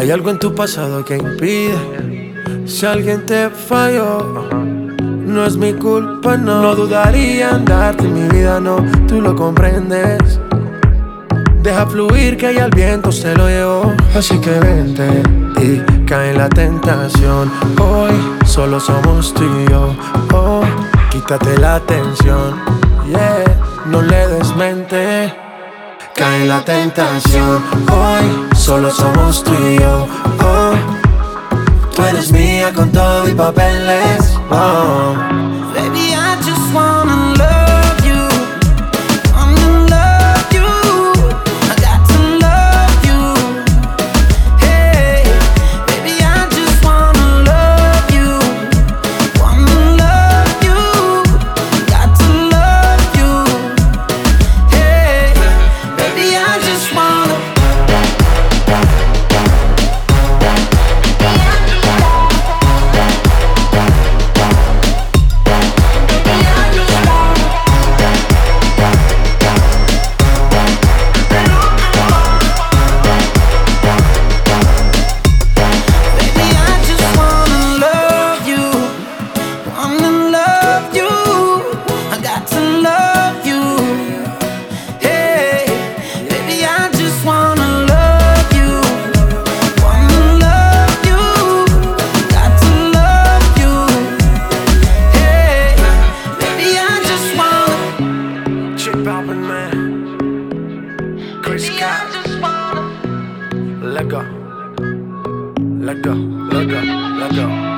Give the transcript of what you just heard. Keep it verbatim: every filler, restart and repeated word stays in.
Hay algo en tu pasado que impide. Si alguien te falló, no es mi culpa, no. No dudaría en darte mi vida, no, tú lo comprendes. Deja fluir que ya el viento se lo llevó. Así que vente y cae en la tentación. Hoy solo somos tú y yo. Oh, quítate la tensión, yeah, no le des mente. Cae en la tentación. Hoy solo somos tú y yo. Oh, tú eres mía con todo y papeles. Oh, Baby, I just wanna love you. Wanna love you. I got to love you. Hey, baby, I just wanna love you. Wanna love you. Got to love you. Hey, baby, I just wanna. Chris Cat. Let go. Let go. Let go. Let go.